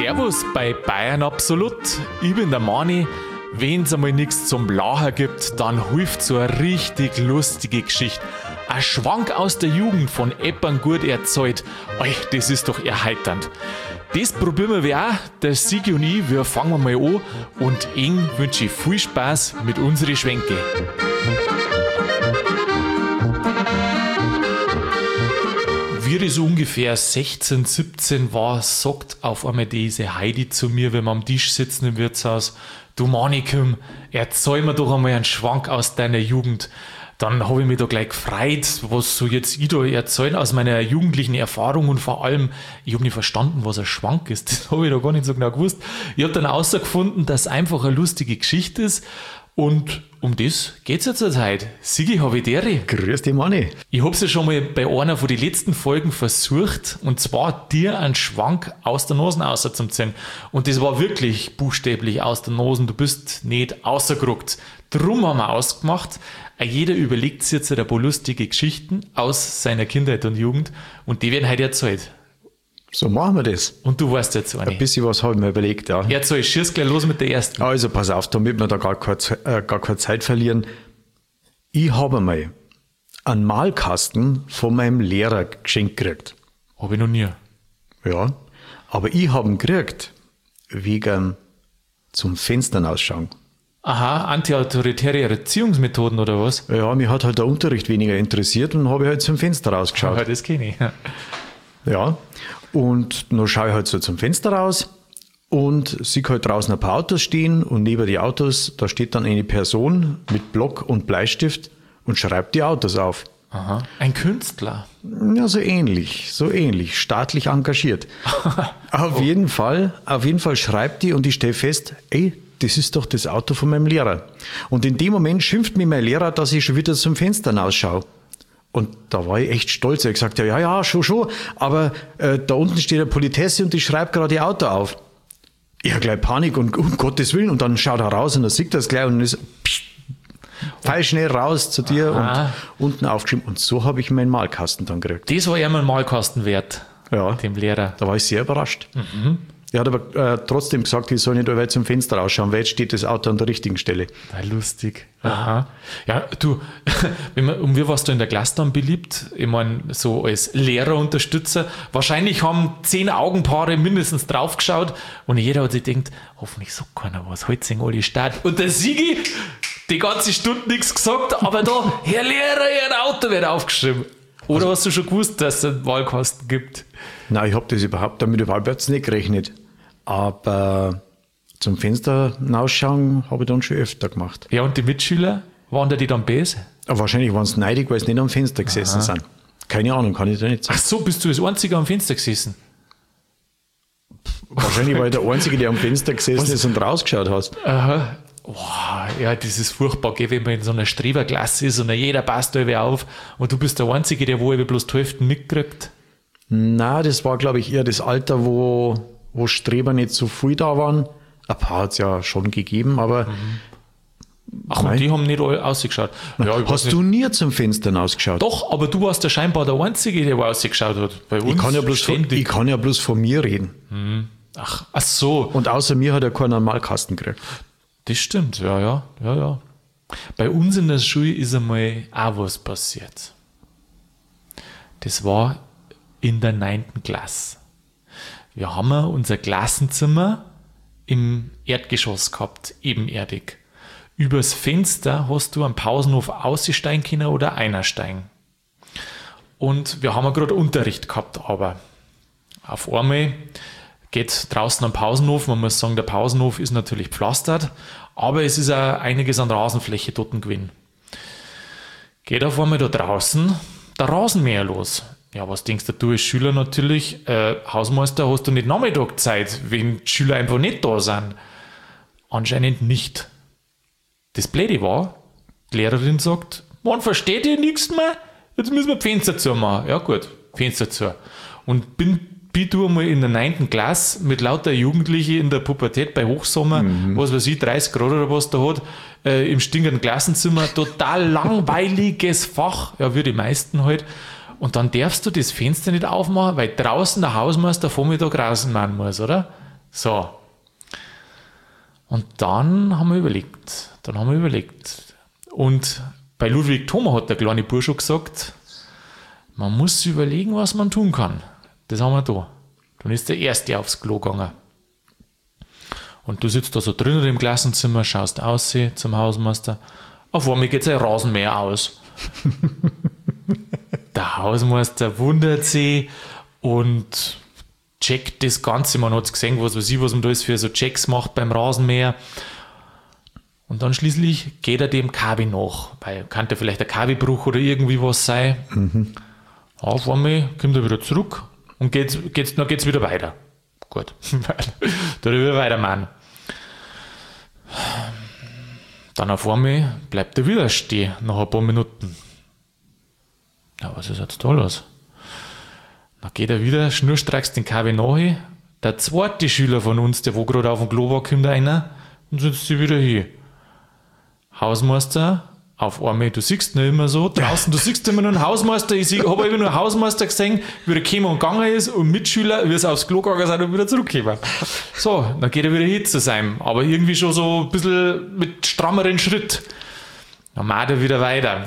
Servus bei Bayern Absolut. Ich bin der Mani. Wenn's einmal nichts zum Lachen gibt, dann hilft so eine richtig lustige Geschichte. Ein Schwank aus der Jugend von Eppern gut erzählt. Ey, das ist doch erheiternd. Das probieren wir auch, der Sigi und ich, wir fangen mal an und Ihnen wünsche ich viel Spaß mit unseren Schwänke. Wie ich so ungefähr 16, 17 war, sagt auf einmal diese Heidi zu mir, wenn wir am Tisch sitzen im Wirtshaus: Du Manikum, erzähl mir doch einmal einen Schwank aus deiner Jugend. Dann habe ich mich da gleich gefreut, was so jetzt ich da erzähle aus meiner jugendlichen Erfahrung, und vor allem, ich habe nicht verstanden, was ein Schwank ist. Das habe ich da gar nicht so genau gewusst. Ich habe dann herausgefunden, dass es einfach eine lustige Geschichte ist, und um das geht es ja zur Zeit. Sigi, habe ich dir. Grüß dich, Manni. Ich habe es ja schon mal bei einer von den letzten Folgen versucht, und zwar dir einen Schwank aus der Nase rauszuziehen. Und das war wirklich buchstäblich aus der Nase. Du bist nicht rausgerückt. Drum haben wir ausgemacht, jeder überlegt sich jetzt ein paar lustige Geschichten aus seiner Kindheit und Jugend, und die werden heute erzählt. So machen wir das. Und du weißt jetzt eine. Ein bisschen was habe ich mir überlegt, ja. Erzähl, schieß gleich los mit der ersten. Also pass auf, damit wir da gar keine Zeit verlieren. Ich habe einmal einen Malkasten von meinem Lehrer geschenkt gekriegt. Habe ich noch nie. Ja, aber ich habe ihn gekriegt wegen zum Fenstern ausschauen. Aha, antiautoritäre Erziehungsmethoden oder was? Ja, mich hat halt der Unterricht weniger interessiert und habe halt zum Fenster rausgeschaut. Ja, das kenne ich. Ja, und dann schaue ich halt so zum Fenster raus und sehe halt draußen ein paar Autos stehen, und neben die Autos, da steht dann eine Person mit Block und Bleistift und schreibt die Autos auf. Aha, ein Künstler. Ja, so ähnlich, staatlich engagiert. Auf jeden Fall schreibt die, und ich stelle fest, ey, das ist doch das Auto von meinem Lehrer. Und in dem Moment schimpft mir mein Lehrer, dass ich schon wieder zum Fenster rausschaue. Und da war ich echt stolz. Er hat gesagt, ja, schon, aber da unten steht eine Politesse und die schreibt gerade ihr Auto auf. Ich habe gleich Panik und um Gottes Willen, und dann schaut er raus und dann sieht er es gleich und ist feil schnell raus zu dir. Aha. Und unten aufgeschrieben. Und so habe ich meinen Malkasten dann gekriegt. Das war ja mal ein Malkasten wert, ja, dem Lehrer. Da war ich sehr überrascht. Mhm. Er hat aber trotzdem gesagt, ich soll nicht weit zum Fenster rausschauen, weil jetzt steht das Auto an der richtigen Stelle. Ja, lustig. Aha. Ja, du, wie warst du in der Klasse dann beliebt? Ich meine, so als Lehrerunterstützer. Wahrscheinlich haben 10 Augenpaare mindestens draufgeschaut, und jeder hat sich gedacht, hoffentlich sagt keiner was, heute sind alle Start. Und der Sigi, die ganze Stunde nichts gesagt, aber da, Herr Lehrer, Ihr Auto wird aufgeschrieben. Oder hast du schon gewusst, dass es einen Wahlkasten gibt? Nein, ich habe das überhaupt damit nicht gerechnet. Aber zum Fenster hinausschauen habe ich dann schon öfter gemacht. Ja, und die Mitschüler, waren die dann böse? Wahrscheinlich waren sie neidig, weil sie nicht am Fenster gesessen sind. Keine Ahnung, kann ich da nicht sagen. Ach so, bist du das Einzige am Fenster gesessen? Wahrscheinlich war ich der Einzige, der am Fenster gesessen ist und rausgeschaut hast. Aha. Wow, ja, das ist furchtbar, wenn man in so einer Streberklasse ist und jeder passt da auf, und du bist der Einzige, der wohl bloß die Hälfte mitkriegt. Nein, das war, glaube ich, eher das Alter, wo Streber nicht so viel da waren. Ein paar hat es ja schon gegeben, aber... Ach, und die haben nicht alle ausgeschaut. Ja, hast du nie zum Fenster ausgeschaut? Doch, aber du warst ja scheinbar der Einzige, der ausgeschaut hat. Bei uns ich kann ja bloß von mir reden. Mhm. Ach so. Und außer mir hat er keinen Normalkasten gekriegt. Das stimmt, ja. Bei uns in der Schule ist einmal auch was passiert. Das war in der 9. Klasse. Wir haben unser Klassenzimmer im Erdgeschoss gehabt, ebenerdig. Übers Fenster hast du am Pausenhof aussteigen können oder einsteigen. Und wir haben gerade Unterricht gehabt, aber auf einmal geht draußen am Pausenhof. Man muss sagen, der Pausenhof ist natürlich pflastert, aber es ist auch einiges an Rasenfläche dort gewesen. Geht auf einmal da draußen der Rasenmäher los. Ja, was denkst du als Schüler natürlich? Hausmeister, hast du nicht Nachmittag Zeit, wenn die Schüler einfach nicht da sind? Anscheinend nicht. Das Blöde war, die Lehrerin sagt, man versteht ihr nichts mehr? Jetzt müssen wir die Fenster zumachen. Ja gut, Fenster zu. Und bin du einmal in der 9. Klasse mit lauter Jugendlichen in der Pubertät bei Hochsommer, was weiß ich, 30 Grad oder was da hat, im stinkenden Klassenzimmer, total langweiliges Fach, ja, wie die meisten halt. Und dann darfst du das Fenster nicht aufmachen, weil draußen der Hausmeister Vormittag Rasen machen muss, oder? So. Und dann haben wir überlegt. Und bei Ludwig Thoma hat der kleine Bursch schon gesagt, man muss sich überlegen, was man tun kann. Das haben wir da. Dann ist der Erste aufs Klo gegangen. Und du sitzt da so drinnen im Klassenzimmer, schaust aus zum Hausmeister. Auf einmal geht sein Rasenmäher aus. Der Hausmeister wundert sich und checkt das Ganze. Man hat gesehen, was man da ist für so Checks macht beim Rasenmäher. Und dann schließlich geht er dem Kabel nach, weil könnte vielleicht ein Kabelbruch oder irgendwie was sein. Mhm. Auf einmal kommt er wieder zurück und dann geht's wieder weiter. Gut, da wieder weitermachen. Dann auf einmal bleibt er wieder stehen, nach ein paar Minuten. Ja, was ist jetzt da los? Dann geht er wieder schnurstracks den Kabel nach. Der zweite Schüler von uns, der wo gerade auf dem Klo war, kommt einer und setzt sich wieder hin. Hausmeister, auf einmal, du siehst nicht immer so, draußen, du siehst immer nur einen Hausmeister, ich habe immer nur einen Hausmeister gesehen, wie er gekommen und gegangen ist und Mitschüler, wie es aufs Klo gegangen sind und wieder zurückgekommen. So, dann geht er wieder hin zu seinem, aber irgendwie schon so ein bisschen mit strammeren Schritt. Dann macht er wieder weiter.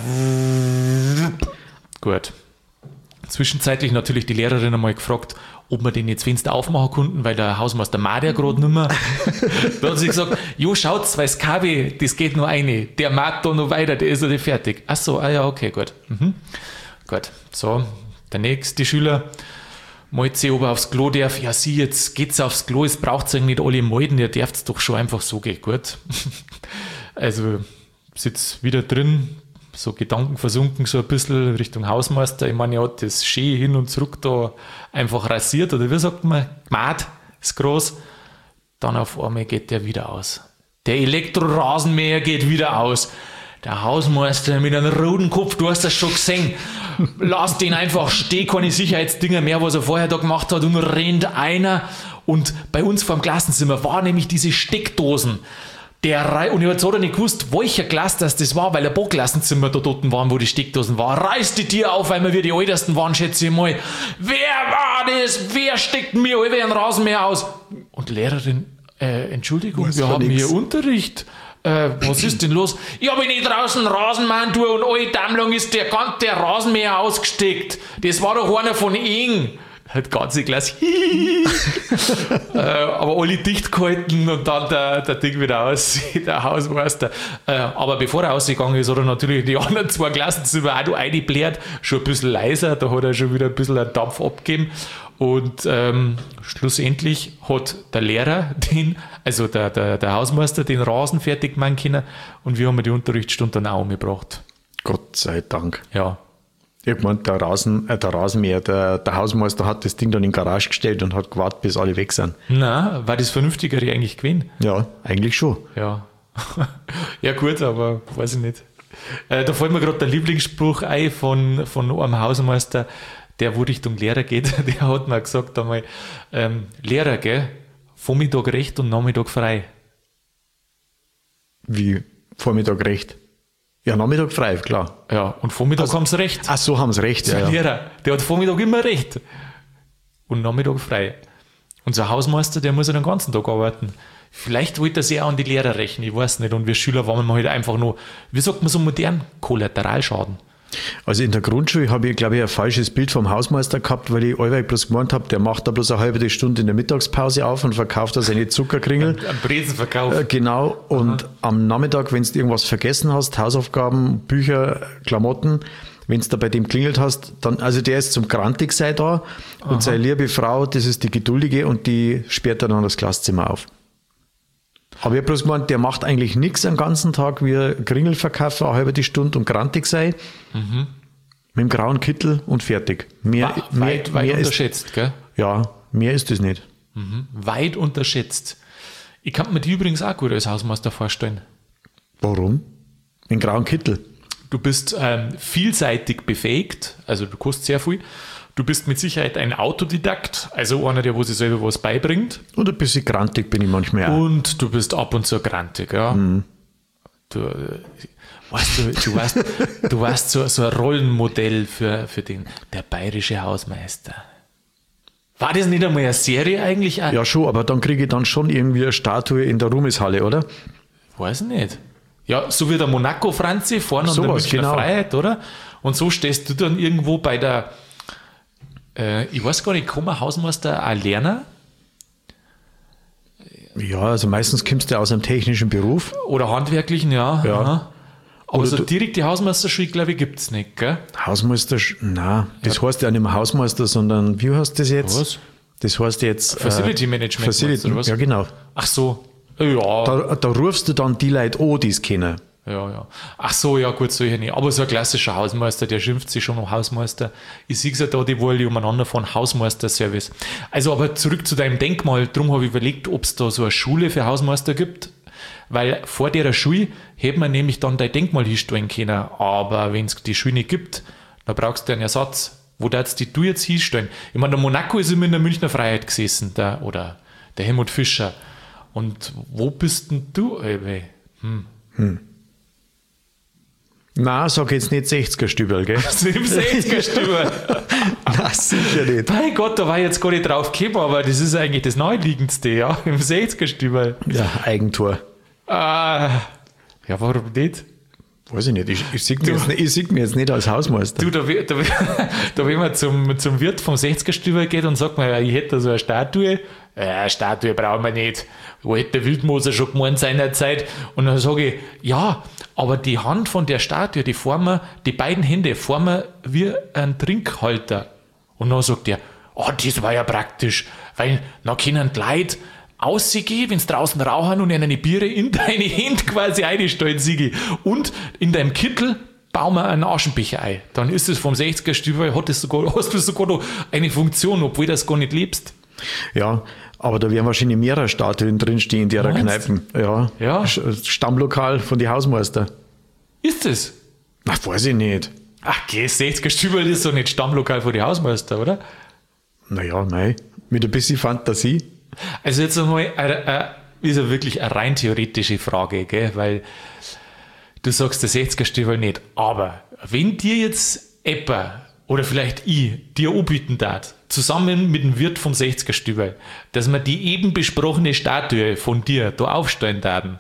Gut. Zwischenzeitlich natürlich die Lehrerin einmal gefragt, ob wir den jetzt Fenster aufmachen konnten, weil der Hausmeister mag ja gerade nicht mehr. Da hat sie gesagt, jo, schaut's, weil das Kabel, das geht nur eine. Der mag da noch weiter, der ist ja nicht fertig. Ach so, ja, okay, gut. Mhm. Gut, so, der nächste Schüler malt sich, ob er aufs Klo darf. Ja, sie, jetzt geht's aufs Klo, es braucht's eigentlich nicht alle melden, ihr dürft's doch schon einfach so gehen. Gut. Also, sitzt wieder drin, so Gedanken versunken, so ein bisschen Richtung Hausmeister. Ich meine, er hat das schön hin und zurück da einfach rasiert, oder wie sagt man, gemacht, ist groß. Dann auf einmal geht der wieder aus. Der Elektrorasenmäher geht wieder aus. Der Hausmeister mit einem roten Kopf, du hast das schon gesehen. Lass den einfach stehen, keine Sicherheitsdinger mehr, was er vorher da gemacht hat, und rennt einer. Und bei uns vor dem Klassenzimmer waren nämlich diese Steckdosen. Und ich habe jetzt auch nicht gewusst, welcher Klasse das war, weil ein paar Klassenzimmer da dort waren, wo die Steckdosen waren. Reißt die Tür auf, weil wir die ältesten waren, schätze ich mal. Wer war das? Wer steckt mir alle einen Rasenmäher aus? Und die Lehrerin, Entschuldigung, wir haben hier Unterricht. Was ist denn los? Ich habe nicht draußen Rasenmähen tue und alle Tag lang ist der Rasenmäher ausgesteckt. Das war doch einer von Ihnen. Halt ganze Klasse. Aber alle dicht gehalten und dann der Ding wieder aus, der Hausmeister. Aber bevor er ausgegangen ist, hat er natürlich die anderen zwei Klassenzimmer auch noch eingebläht, schon ein bisschen leiser, da hat er schon wieder ein bisschen einen Dampf abgegeben. Und schlussendlich hat der Lehrer der Hausmeister den Rasen fertig machen können und wir haben die Unterrichtsstunde dann auch umgebracht. Gott sei Dank. Ja. Ich meine, der Rasenmäher, der Hausmeister hat das Ding dann in die Garage gestellt und hat gewartet, bis alle weg sind. Nein, war das Vernünftigere eigentlich gewesen? Ja, eigentlich schon. Ja. Ja gut, aber weiß ich nicht. Da fällt mir gerade der Lieblingsspruch ein von einem Hausmeister, der wo Richtung Lehrer geht. Der hat mir gesagt einmal, Lehrer, gell, Vormittag recht und Nachmittag frei. Wie Vormittag recht? Ja, Nachmittag frei, klar. Ja, und Vormittag haben sie recht. Ach so, haben sie recht, ja. Der Lehrer, der hat Vormittag immer recht. Und Nachmittag frei. Unser Hausmeister, der muss ja den ganzen Tag arbeiten. Vielleicht wollte er sich auch an die Lehrer rechnen, ich weiß nicht. Und wir Schüler waren halt einfach nur, wie sagt man so modern, Kollateralschaden. Also in der Grundschule habe ich, glaube ich, ein falsches Bild vom Hausmeister gehabt, weil ich allweil bloß gemeint habe, der macht da bloß eine halbe Stunde in der Mittagspause auf und verkauft da seine Zuckerkringel. Ein Brezenverkauf. Genau. Und am Nachmittag, wenn du irgendwas vergessen hast, Hausaufgaben, Bücher, Klamotten, wenn du da bei dem klingelt hast, dann, also der ist zum Grantigsein da und seine liebe Frau, das ist die Geduldige und die sperrt dann das Klasszimmer auf. Aber ich habe bloß gemeint, der macht eigentlich nichts den ganzen Tag, wie ein Kringelverkäufer, eine halbe Stunde und grantig sei. Mhm. Mit dem grauen Kittel und fertig. Weit unterschätzt, ist, gell? Ja, mehr ist das nicht. Mhm. Weit unterschätzt. Ich kann mir die übrigens auch gut als Hausmeister vorstellen. Warum? Mit dem grauen Kittel. Du bist vielseitig befähigt, also du kannst sehr viel. Du bist mit Sicherheit ein Autodidakt, also einer, der wo sich selber was beibringt. Und ein bisschen grantig bin ich manchmal auch. Und du bist ab und zu grantig, ja. Mhm. Du warst, so ein Rollenmodell für der bayerische Hausmeister. War das nicht einmal eine Serie eigentlich auch? Ja, schon, aber dann kriege ich dann schon irgendwie eine Statue in der Ruhmeshalle, oder? Weiß nicht. Ja, so wie der Monaco-Franzi vorne an der Sowas, Münchner genau. Freiheit, oder? Und so stehst du dann irgendwo bei der, ich weiß gar nicht, kann man Hausmeister auch lernen? Ja, also meistens kommst du aus einem technischen Beruf. Oder handwerklichen, ja. Ja. Aha. Aber Oder so du- direkt die Hausmeisterschule, glaube ich, gibt es nicht, gell? Hausmeister, nein, das heißt ja nicht mehr Hausmeister, sondern wie heißt das jetzt? Was? Das heißt jetzt Facility Management, Facility, oder was? ja genau. Ach so. Ja. Da rufst du dann die Leute an, die es kennen. Ja. Ach so, ja gut, solche nicht. Aber so ein klassischer Hausmeister, der schimpft sich schon um Hausmeister. Ich sehe es ja da, die wollen umeinander von Hausmeister-Service. Also aber zurück zu deinem Denkmal. Darum habe ich überlegt, ob es da so eine Schule für Hausmeister gibt. Weil vor der Schule hätte man nämlich dann dein Denkmal hinstellen können. Aber wenn es die Schule nicht gibt, dann brauchst du einen Ersatz. Wo darfst du jetzt hinstellen? Ich meine, der Monaco ist immer in der Münchner Freiheit gesessen, oder der Helmut Fischer. Und wo bist denn du? Na, sag jetzt nicht 60er-Stübel, gell? Also im 60er-Stüber. Na, sicher nicht. Mein Gott, da war ich jetzt gar nicht drauf gekommen, aber das ist eigentlich das Naheliegendste, ja, im 60er-Stüber. Ja, Eigentor. Ja, warum nicht? Weiß ich nicht. Ich sehe mich jetzt nicht als Hausmeister. Du, da wenn man zum Wirt vom 60er-Stüber geht und sagt man, ja, ich hätte da so eine Statue. Eine Statue brauchen wir nicht. Wo hätte der Wildmoser schon gemeint seinerzeit? Und dann sage ich, ja, aber die Hand von der Statue, die beiden Hände formen wie ein Trinkhalter. Und dann sagt er, oh, das war ja praktisch, weil dann können die Leute ausgehen, wenn sie draußen rauchen und ihnen die Biere in deine Hände quasi einstellen, Sigi. Und in deinem Kittel bauen wir einen Aschenbecher ein. Dann ist es vom 60er-Stüber, hast du sogar noch eine Funktion, obwohl du das gar nicht lebst. Ja, aber da werden wahrscheinlich mehrere Statuen drinstehen in der Meinst? Kneipen. Ja. Ja. Stammlokal von den Hausmeister. Ist es? Na, weiß ich nicht. Ach, okay, 60er-Stüber ist doch nicht Stammlokal für die Hausmeister, oder? Naja, nein. Mit ein bisschen Fantasie. Also jetzt einmal, ist ja wirklich eine rein theoretische Frage, gell? Weil du sagst, der 60er-Stüber nicht. Aber wenn dir jetzt Epper oder vielleicht ich dir anbieten darf, zusammen mit dem Wirt vom 60er-Stüber, dass wir die eben besprochene Statue von dir da aufstellen darf,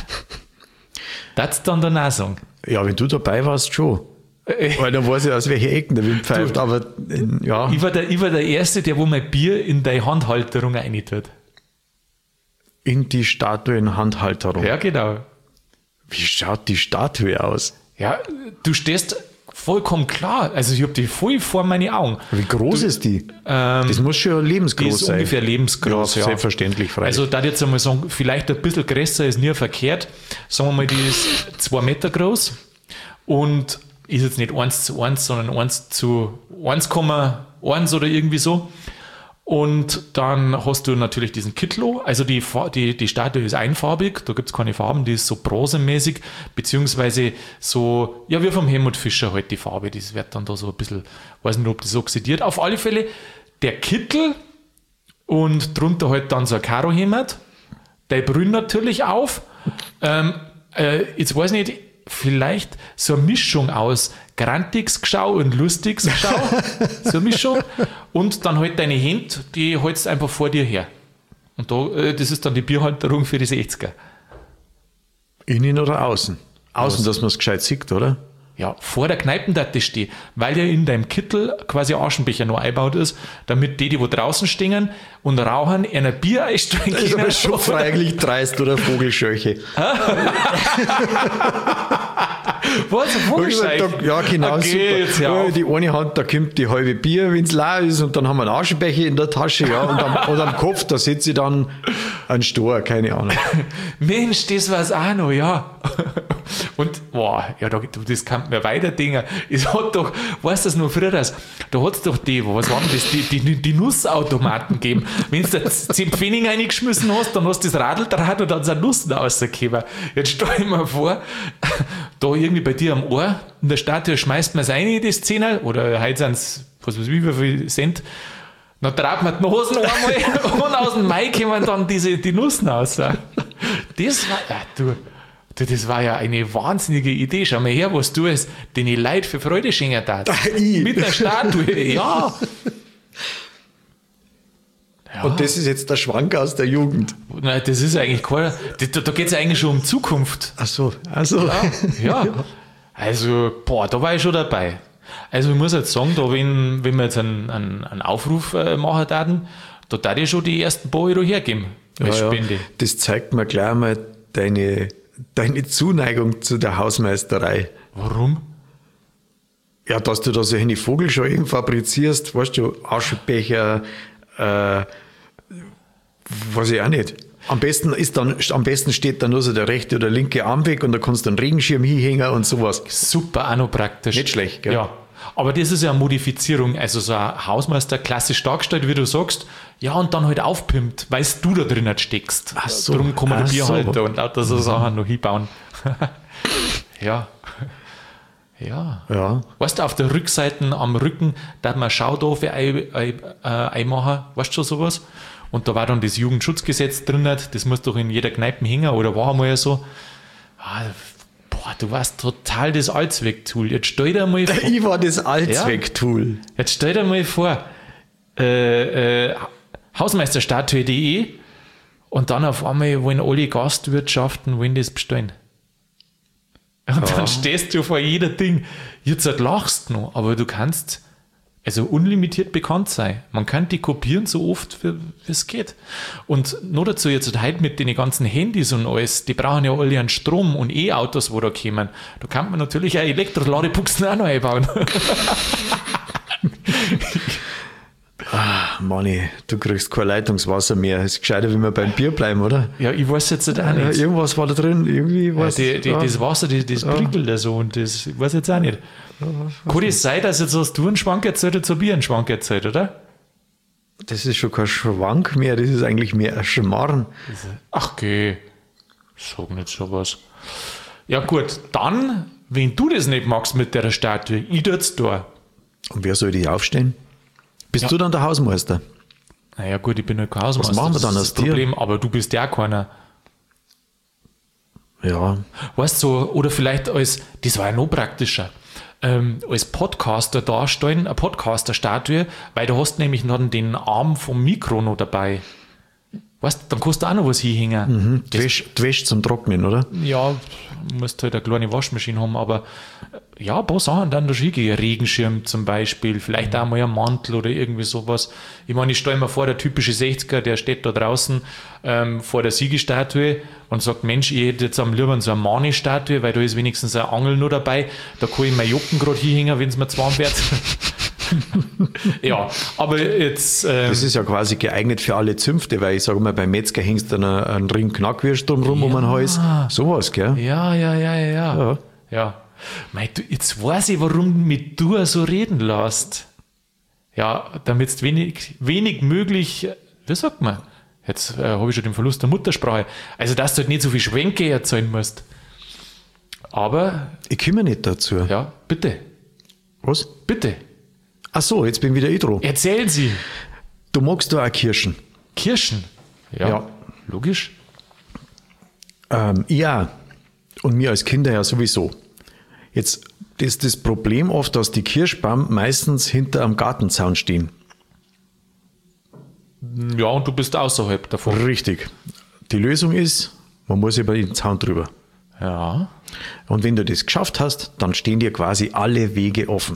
das dann danach sagen. Ja, wenn du dabei warst, schon. Weil dann weiß ich, aus welchen Ecken der Wind pfeift. Du, aber ja. Ich war der Erste, der wo mein Bier in deine Handhalterung reintut. In die Statuenhandhalterung. Ja, genau. Wie schaut die Statue aus? Ja, du stehst vollkommen klar. Also ich habe die voll vor meine Augen. Wie groß ist die? Das muss schon Die lebensgroß ist sein. ungefähr lebensgroß, ja. Selbstverständlich, freilich. Also da jetzt einmal sagen, vielleicht ein bisschen größer ist nie verkehrt. Sagen wir mal, die ist 2 Meter groß und ist jetzt nicht 1:1, sondern 1:1,1 oder irgendwie so. Und dann hast du natürlich diesen Kittel. Also die Statue ist einfarbig, da gibt es keine Farben, die ist so bronzemäßig, beziehungsweise so, ja, wie vom Helmut Fischer halt die Farbe, das wird dann da so ein bisschen, weiß nicht, ob das oxidiert. Auf alle Fälle der Kittel und drunter halt dann so ein Karohemd, der brüllt natürlich auf. Jetzt weiß ich nicht, vielleicht so eine Mischung aus Grantigsgeschau und Lustigsgeschau, so eine Mischung. Und dann halt deine Hände, die hältst einfach vor dir her. Und da, das ist dann die Bierhalterung für die 60er. Innen oder außen? Außen, dass man es gescheit sieht, oder? Ja, vor der Kneipendatte stehe, weil ja in deinem Kittel quasi ein Aschenbecher noch eingebaut ist, damit die wo draußen stehen und rauchen, ein Bier einstellen Das ist können. aber schon freilich dreist oder Vogelscheuche. Was, ein Vogelscheich? Ja, genau. Okay, jetzt hör super. auf. Die eine Hand, da kommt die halbe Bier, wenn es leer ist, und dann haben wir einen Aschenbecher in der Tasche, ja, und am Kopf, da sitze ich dann ein Stor, keine Ahnung. Mensch, das war's auch noch, ja. Und, boah, ja, das kann mir weiter Dinger. Es hat doch, weißt du das noch früher, da hat es doch was waren das, die Nussautomaten gegeben. Wenn du da 10 Pfennig reingeschmissen hast, dann hast du das Radl dran und dann sind Nussen rausgekommen. Jetzt stell ich mir vor, da irgendwie bei dir am Ohr, in der Statue schmeißt man es rein in die Szene, oder heute sind es, was weiß ich, wie viel Cent, dann traut man die Nosen einmal und aus dem Mai kommen dann die Nussen raus. Das war, ja, das war ja eine wahnsinnige Idee. Schau mal her, was du es den Leuten für Freude schenken darfst. Mit der Statue, ja. Und das ist jetzt der Schwank aus der Jugend. Nein, das ist eigentlich keiner. Da geht es eigentlich schon um Zukunft. Ach so. Ja. Also, da war ich schon dabei. Also, ich muss jetzt sagen, da, wenn wir jetzt einen Aufruf machen würden, da darf ich schon die ersten paar Euro hergeben als Spende. Ja. Das zeigt mir gleich mal deine Zuneigung zu der Hausmeisterei. Warum? Ja, dass du da so eine Vogelscheuchen fabrizierst, weißt du, Aschenbecher, weiß ich auch nicht. Am besten steht dann nur so der rechte oder linke Arm weg und da kannst du einen Regenschirm hinhängen und sowas. Super, auch noch praktisch. Nicht schlecht, gell? Ja. Aber das ist ja eine Modifizierung, also so ein Hausmeister klassisch dargestellt, wie du sagst, ja, und dann halt aufpimpt, weil du da drin nicht steckst. Ach so. Darum kann man den Bierhalter und lauter so Sachen noch hinbauen. Ja. Weißt du, auf der Rückseite am Rücken, da man Schaudofe einmachen, weißt du schon sowas? Und da war dann das Jugendschutzgesetz drin, das muss doch in jeder Kneipe hängen, oder war einmal so. Du warst total das Allzwecktool. Jetzt stell dir mal vor. Ich war das Allzwecktool. Jetzt stell dir mal vor, Hausmeisterstatue.de und dann auf einmal wollen alle Gastwirtschaften das bestellen. Und dann stehst du vor jeder Ding. Jetzt lachst du noch, aber du kannst also unlimitiert bekannt sein. Man kann die kopieren so oft, wie es geht. Und noch dazu jetzt heute mit den ganzen Handys und alles, die brauchen ja alle einen Strom und E-Autos, wo da kommen. Da kann man natürlich auch Elektroladebuchsen auch noch einbauen. Manni, du kriegst kein Leitungswasser mehr. Ist gescheiter, wenn wir beim Bier bleiben, oder? Ja, ich weiß jetzt auch nicht. Irgendwas war da drin. Irgendwie was. Das Wasser, das prickelt da so und das ich weiß jetzt auch nicht. Kann das sein, dass jetzt hast du einen Schwank erzählt oder Bier einen Schwank erzählt, oder? Das ist schon kein Schwank mehr, das ist eigentlich mehr ein Schmarrn. Ach, geh. Sag nicht sowas. Ja gut, dann, wenn du das nicht magst mit der Statue, ich tut's da. Und wer soll die aufstellen? Bist du dann der Hausmeister? Naja gut, ich bin halt kein Hausmeister. Was machen wir dann das aus ist das dir? Problem, aber du bist ja keiner. Ja. Weißt du, oder vielleicht das war ja noch praktischer, als Podcaster darstellen, eine Podcaster-Statue, weil du hast nämlich noch den Arm vom Mikro noch dabei. Weißt du, dann kannst du auch noch was hinhängen. Die Wäsche zum Trocknen, oder? Ja, du musst halt eine kleine Waschmaschine haben, aber ja, ein paar Sachen dann da schicken. Ein Regenschirm zum Beispiel, vielleicht auch mal ein Mantel oder irgendwie sowas. Ich meine, ich stelle mir vor, der typische 60er, der steht da draußen vor der Siegesstatue und sagt, Mensch, ich hätte jetzt am liebsten so eine Mani-Statue, weil da ist wenigstens ein Angel noch dabei. Da kann ich meine Jocken gerade hinhängen, wenn es mir zu warm wird. Ja, aber jetzt... das ist ja quasi geeignet für alle Zünfte, weil ich sage mal, beim Metzger hängst du einen Ring Knackwürst drumherum um den Hals. Sowas, gell? Ja. Mei, jetzt weiß ich, warum mich du so reden lässt. Ja, damit es wenig möglich... Wie sagt man? Jetzt habe ich schon den Verlust der Muttersprache. Also, dass du halt nicht so viel Schwänke erzählen musst. Aber... Ich komme nicht dazu. Ja, bitte. Was? Bitte. Ach so, jetzt bin wieder ich dran. Erzählen Sie. Du magst da auch Kirschen. Kirschen? Ja. Logisch. Ja. Und mir als Kinder ja sowieso. Jetzt ist das Problem oft, dass die Kirschbaum meistens hinter einem Gartenzaun stehen. Ja, und du bist außerhalb davon. Richtig. Die Lösung ist, man muss über den Zaun drüber. Ja. Und wenn du das geschafft hast, dann stehen dir quasi alle Wege offen.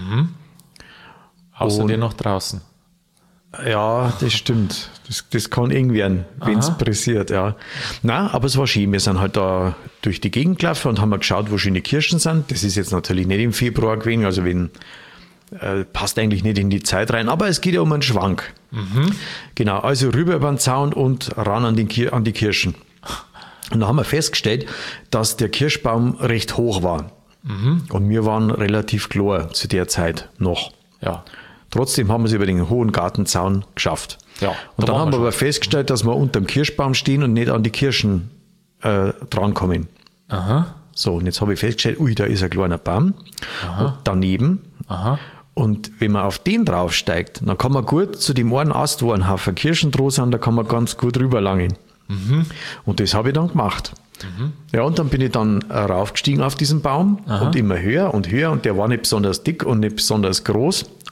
Außer dir noch draußen. Ja, das stimmt. Das kann irgendwie werden, wenn es pressiert, ja. Nein, aber es war schön. Wir sind halt da durch die Gegend gelaufen und haben mal geschaut, wo schöne Kirschen sind. Das ist jetzt natürlich nicht im Februar gewesen, also passt eigentlich nicht in die Zeit rein, aber es geht ja um einen Schwank. Genau, also rüber über den Zaun und ran an die Kirschen. Und da haben wir festgestellt, dass der Kirschbaum recht hoch war. Und wir waren relativ klar zu der Zeit noch. Ja. Trotzdem haben wir es über den hohen Gartenzaun geschafft. Ja, und dann haben wir aber festgestellt, dass wir unter dem Kirschbaum stehen und nicht an die Kirschen drankommen. Aha. So, und jetzt habe ich festgestellt, da ist ein kleiner Baum. Und daneben. Aha. Und wenn man auf den draufsteigt, dann kann man gut zu dem einen Ast, wo ein Haufen Kirschen dran sind, da kann man ganz gut rüberlangen. Und das habe ich dann gemacht. Ja, und dann bin ich dann raufgestiegen auf diesen Baum und immer höher und höher und der war nicht besonders dick und nicht besonders groß,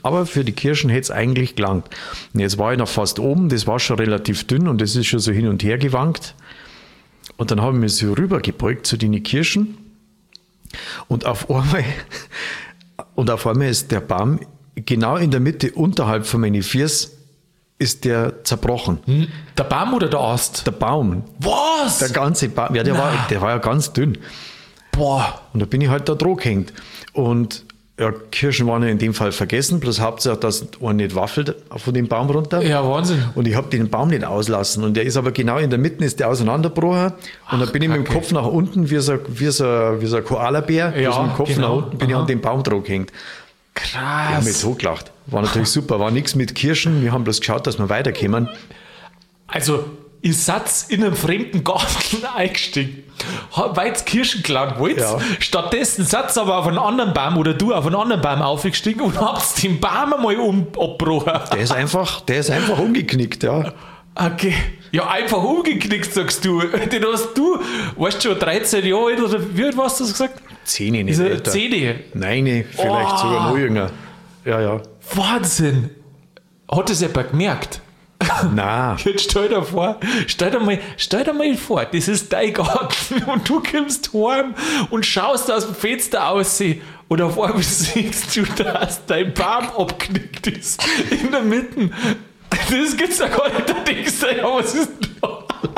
Aber für die Kirschen hätte es eigentlich gelangt. Und jetzt war ich noch fast oben, das war schon relativ dünn und das ist schon so hin und her gewankt. Und dann habe ich mich so rübergebeugt zu den Kirschen und auf einmal ist der Baum genau in der Mitte unterhalb von meinen Füßen ist der zerbrochen. Der Baum oder der Ast? Der Baum. Was? Der ganze Baum. Ja, der war ja ganz dünn. Boah. Und da bin ich halt da dran gehängt. Und ja, Kirschen waren ja in dem Fall vergessen, bloß Hauptsache, dass einer nicht waffelt von dem Baum runter. Ja, Wahnsinn. Und ich habe den Baum nicht auslassen. Und der ist aber genau in der Mitte, ist der auseinandergebrochen. Und dann bin ich mit dem Kopf nach unten, wie so ein Koalabär. Ja, mit dem Kopf genau. nach unten bin ich an den Baum dran gehängt. Ich habe mich Krass. so gelacht. War natürlich super. War nichts mit Kirschen. Wir haben bloß geschaut, dass wir weiterkommen. Also, ihr seid in einem fremden Garten eingestiegen, weil ihr Kirschen klauen wollt. Ja. Stattdessen seid ihr aber auf einen anderen Baum oder du auf einen anderen Baum aufgestiegen und habt den Baum einmal abgebrochen. Der ist einfach umgeknickt, ja. Okay. Ja, einfach umgeknickt, sagst du. Den hast du, weißt du, schon 13 Jahre alt oder wie alt warst du gesagt? 10 nicht Ist er älter. 10? Nein, vielleicht sogar noch jünger. Ja. Wahnsinn. Hat das jemand gemerkt? Na, Jetzt stell dir mal vor, das ist dein Garten und du kommst heim und schaust aus dem Fenster aus und auf einmal siehst du, dass dein Baum abknickt ist in der Mitte. Das gibt's ja gar nicht, da denkst du, ja, was ist denn da?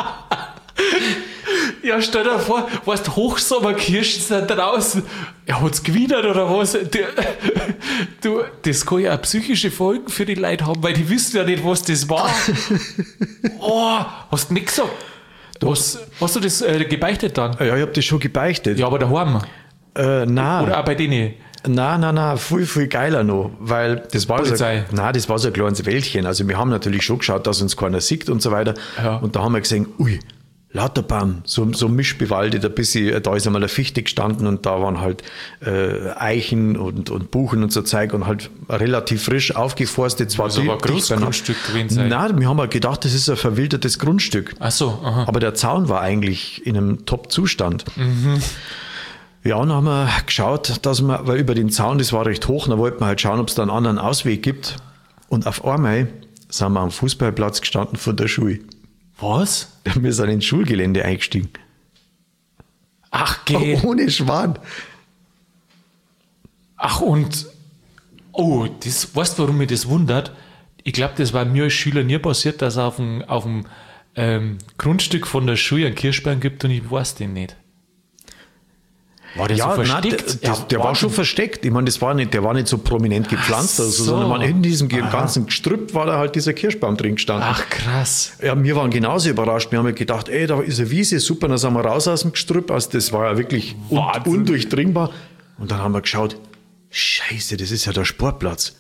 Ja, stell dir vor, weißt du, Hochsommerkirschen sind draußen. Ja, hat's gewidert oder was? Du, das kann ja auch psychische Folgen für die Leute haben, weil die wissen ja nicht, was das war. Oh, hast du nicht gesagt? Hast du das gebeichtet dann? ja, ich habe das schon gebeichtet. Ja, aber daheim. Na, Oder auch bei denen. na, viel geiler noch, weil das war Polizei. das war so ein kleines Wäldchen. Also wir haben natürlich schon geschaut, dass uns keiner sieht und so weiter. Ja. Und da haben wir gesehen, ui, lauter Baum, so mischbewaldet, ein bisschen, da ist einmal eine Fichte gestanden und da waren halt Eichen und Buchen und so Zeug und halt relativ frisch aufgeforstet. Zwar Also aber ein großes beieinander. Grundstück gewesen sein. Nein, wir haben halt gedacht, das ist ein verwildertes Grundstück. Ach so, aha. Aber der Zaun war eigentlich in einem Top-Zustand. Ja, und dann haben wir geschaut, dass wir, weil über den Zaun, das war recht hoch, da wollten wir halt schauen, ob es da einen anderen Ausweg gibt. Und auf einmal sind wir am Fußballplatz gestanden von der Schule. Was? Wir sind ins Schulgelände eingestiegen. Ach, geh. Ohne Schwan. Ach, und. Oh, das, weißt du, warum mich das wundert? Ich glaube, das war mir als Schüler nie passiert, dass es auf dem Grundstück von der Schule einen Kirschbaum gibt und ich weiß den nicht. War der so versteckt? Der war schon versteckt. Ich meine, der war nicht so prominent gepflanzt, Ach so. sondern in diesem ganzen Gestrüpp war da halt dieser Kirschbaum drin gestanden. Ach, krass. Ja, wir waren genauso überrascht. Wir haben gedacht, da ist eine Wiese, super, dann sind wir raus aus dem Gestrüpp. Also das war ja wirklich Wahnsinn. undurchdringbar. Und dann haben wir geschaut, Scheiße, das ist ja der Sportplatz.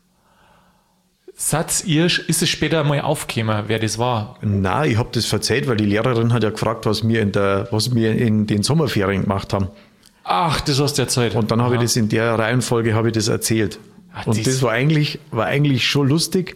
Ist es später mal aufgekommen, wer das war? Nein, ich habe das verzeiht, weil die Lehrerin hat ja gefragt, was wir in den Sommerferien gemacht haben. Ach, das hast du erzählt. Und dann habe ich das in der Reihenfolge erzählt. Ach, Und das war eigentlich schon lustig.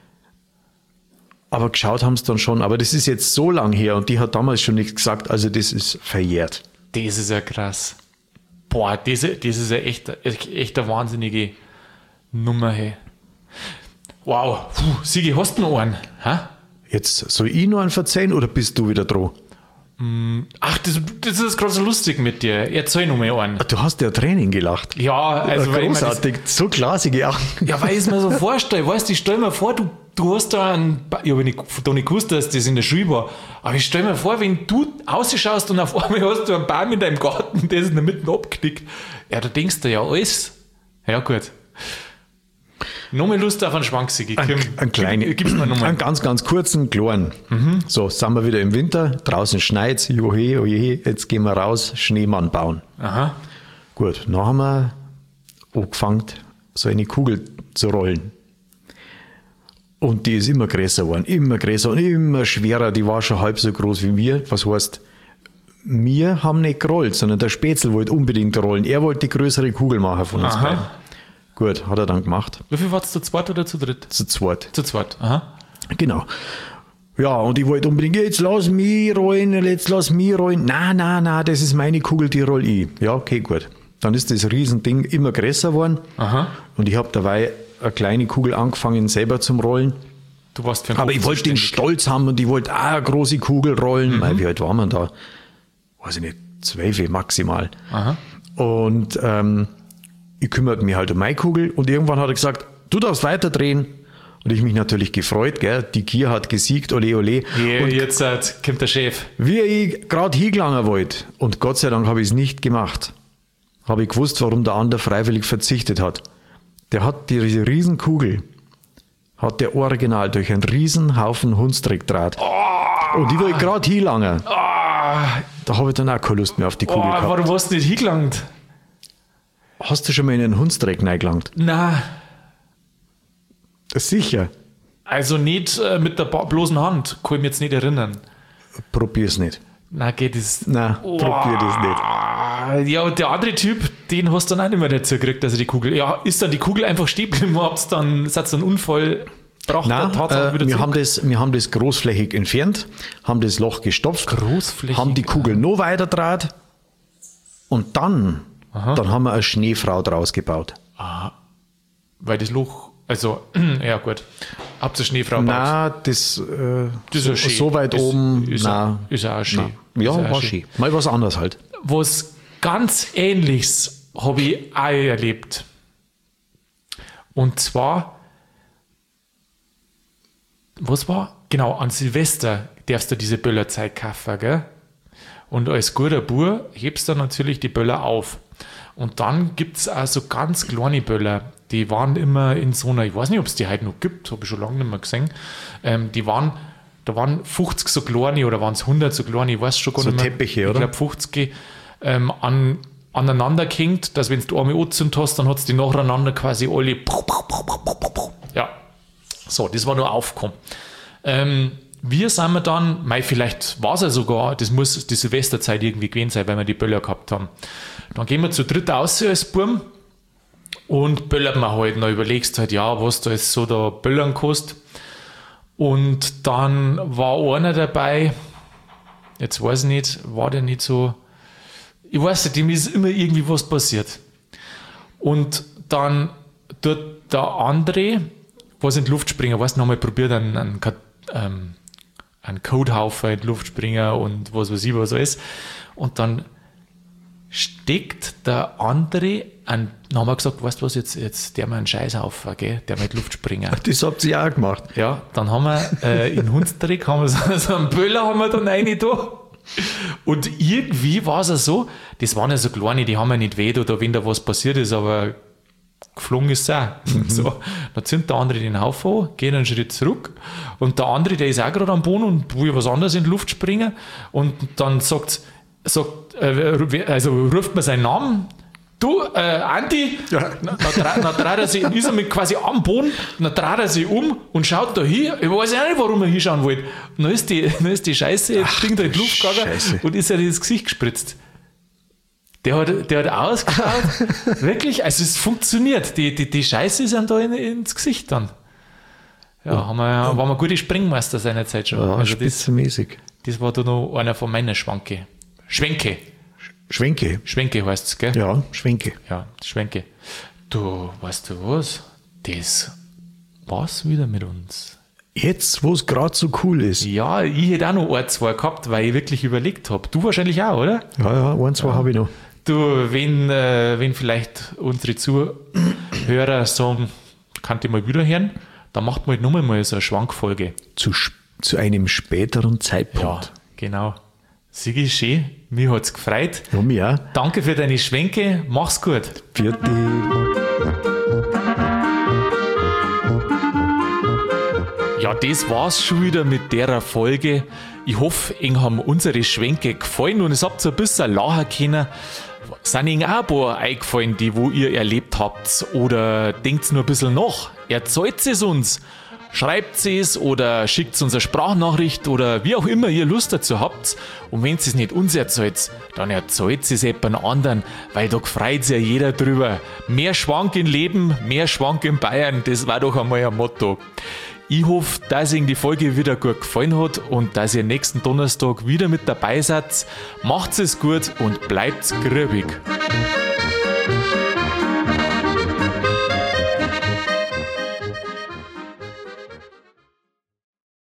Aber geschaut haben es dann schon. Aber das ist jetzt so lang her und die hat damals schon nichts gesagt. Also das ist verjährt. Das ist ja krass. Boah, das ist ja echt eine wahnsinnige Nummer, hey. Wow. Puh, Sigi, hast du noch einen? Hä? Jetzt soll ich noch einen verzeihen oder bist du wieder dran? Ach, das ist gerade so lustig mit dir. Erzähl noch mal einen. Du hast ja Tränen gelacht. Ja, also weil ich mir das, großartig, so glasige Augen. ja, weil ich es mir so vorstelle. Weißt du, ich stell mir vor, du hast da ich habe nicht gewusst, dass das in der Schule war, aber ich stell mir vor, wenn du rausschaust und auf einmal hast du einen Baum in deinem Garten, der ist in der Mitte abknickt. Ja, da denkst du ja alles. Ja, gut. Nochmal Lust auf einen Schwanksigi. Gib's mir nochmal. Einen ganz, ganz kurzen, kleinen. So, sind wir wieder im Winter, draußen schneit's, johe, oje, jetzt gehen wir raus, Schneemann bauen. Aha. Gut, dann haben wir angefangen, so eine Kugel zu rollen. Und die ist immer größer geworden, immer größer und immer schwerer. Die war schon halb so groß wie wir. Was heißt, wir haben nicht gerollt, sondern der Spätzl wollte unbedingt rollen. Er wollte die größere Kugel machen von uns Aha. beiden. Gut, hat er dann gemacht. Wie viel war es, zu zweit oder zu dritt? Zu zweit. Zu zweit, aha. Genau. Ja, und ich wollte unbedingt, jetzt lass mich rollen. Na, das ist meine Kugel, die roll ich. Ja, okay, gut. Dann ist das Riesending immer größer geworden. Aha. Und ich habe dabei eine kleine Kugel angefangen, selber zum Rollen. Du warst für den Aber Kopf ich wollte den zuständig. Stolz haben und ich wollte auch eine große Kugel rollen. Wie alt war man da? Weiß ich nicht, 12 maximal. Aha. Und ich kümmerte mich halt um meine Kugel und irgendwann hat er gesagt, du darfst weiterdrehen. Und ich mich natürlich gefreut, gell? Die Gier hat gesiegt, ole ole. Ja, Und jetzt kommt der Chef. wie ich gerade hingelangen wollte, und Gott sei Dank habe ich es nicht gemacht, habe ich gewusst, warum der andere freiwillig verzichtet hat. Der hat diese Riesenkugel, hat der original durch einen Riesenhaufen Hundstreckdraht. Und die wollte gerade hinlangen. Da habe ich dann auch keine Lust mehr auf die Kugel gehabt. Warum hast du nicht hingelangt? Hast du schon mal in einen Hundstreck reingelangt? Na, Sicher. also nicht mit der bloßen Hand. Kann ich mich jetzt nicht erinnern. Probier's nicht. Na, geht es. Nein, probier das nicht. Ja, und der andere Typ, den hast du dann auch nicht mehr dazu gekriegt, dass er die Kugel. Ja, ist dann die Kugel einfach stehen geblieben, seid ihr einen Unfall gebracht? Nein, wir haben das großflächig entfernt, haben das Loch gestopft, Großflächig, haben die Kugel noch weiter draht und dann haben wir eine Schneefrau draus gebaut. Weil das Loch, also, ja gut. Habt ihr Schneefrau gebaut? Nein, das ist ja schön. so weit oben, Ist nein. auch schön. Nein. Ja, Ist auch war schön. Mal was anderes halt. Was ganz Ähnliches habe ich auch erlebt. Und zwar, was war? Genau, an Silvester darfst du diese Böllerzeit kaufen, gell? Und als guter Bub hebst du natürlich die Böller auf. Und dann gibt es auch so ganz kleine Böller. Die waren immer in so einer, ich weiß nicht, ob es die heute noch gibt, habe ich schon lange nicht mehr gesehen. Da waren 50 so kleine oder waren es 100 so kleine, ich weiß schon gar So nicht mehr. Teppiche, oder? Ich glaube 50 aneinander gehängt, dass wenn du einmal angezündet hast, dann hat es die nacheinander quasi alle. Ja, so, das war nur aufgekommen. Wir sind wir dann, vielleicht war es ja sogar, das muss die Silvesterzeit irgendwie gewesen sein, weil wir die Böller gehabt haben. Dann gehen wir zu dritt aus als Burm und böllern wir halt. Dann überlegst halt, ja, was da jetzt so da böllern kostet. Und dann war einer dabei, jetzt weiß ich nicht, war der nicht so, ich weiß nicht, dem ist immer irgendwie was passiert. Und dann tut der andere, was in die Luft springen, weißt du, nochmal probiert einen Kotehaufen in die Luft springen und was weiß ich, was alles. Und dann steckt der andere dann haben wir gesagt, weißt du was, jetzt der mal einen Scheißhaufen, gell, der mal in die Luft springen. Das habt ihr auch gemacht. Ja, dann haben wir in Hundstrick haben wir so einen Böller haben wir dann rein da. Und irgendwie war es ja so, das waren ja so kleine, die haben ja nicht weh oder wenn da was passiert ist, aber geflogen ist es auch. So, dann zündet der andere den Haufen an, geht einen Schritt zurück und der andere, der ist auch gerade am Boden und will was anderes in die Luft springen und dann ruft man seinen Namen. Du, Andi, Ja. dann dreht er sich, ist er mit quasi am Boden, dann dreht er sich um und schaut da hin. Ich weiß auch nicht, warum er hinschauen wollte. Und dann ist die Scheiße, Ding da in die Luft gegangen Scheiße. und ist er ins Gesicht gespritzt. Der hat ausgeschaut, wirklich, es funktioniert. Die Scheiße ist ihm da ins Gesicht dann. Ja, waren wir gute Springmeister seinerzeit schon. Ja, Also spitzenmäßig. das war da noch einer von meinen Schwenke. Schwenke heißt es, gell? Ja, Schwenke. Ja, Schwenke. Du, weißt du was? Das war's wieder mit uns. Jetzt, wo es gerade so cool ist. Ja, ich hätte auch noch ein, zwei gehabt, weil ich wirklich überlegt habe. Du wahrscheinlich auch, oder? Ja, ein, zwei habe ich noch. Du, wenn vielleicht unsere Zuhörer sagen, kann ich mal wieder hören, dann macht man halt nochmal mal so eine Schwankfolge. Zu einem späteren Zeitpunkt. Ja, genau. Sigi, schön. Mir hat's gefreut. Ja, mich auch. Danke für deine Schwenke. Mach's gut. Für Ja, das war's schon wieder mit der Folge. Ich hoffe, Ihnen haben unsere Schwenke gefallen und es habt so ein bisschen lachen können. Sind Ihnen auch ein paar eingefallen, die wo ihr erlebt habt? Oder denkt nur ein bisschen nach? Erzählt es uns. Schreibt es oder schickt uns eine Sprachnachricht oder wie auch immer ihr Lust dazu habt. Und wenn es nicht uns erzählt, dann erzählt es jemand anderen, weil da freut sich ja jeder drüber. Mehr Schwank im Leben, mehr Schwank in Bayern, das war doch einmal ein Motto. Ich hoffe, dass Ihnen die Folge wieder gut gefallen hat und dass ihr nächsten Donnerstag wieder mit dabei seid. Macht's es gut und bleibt's grübig.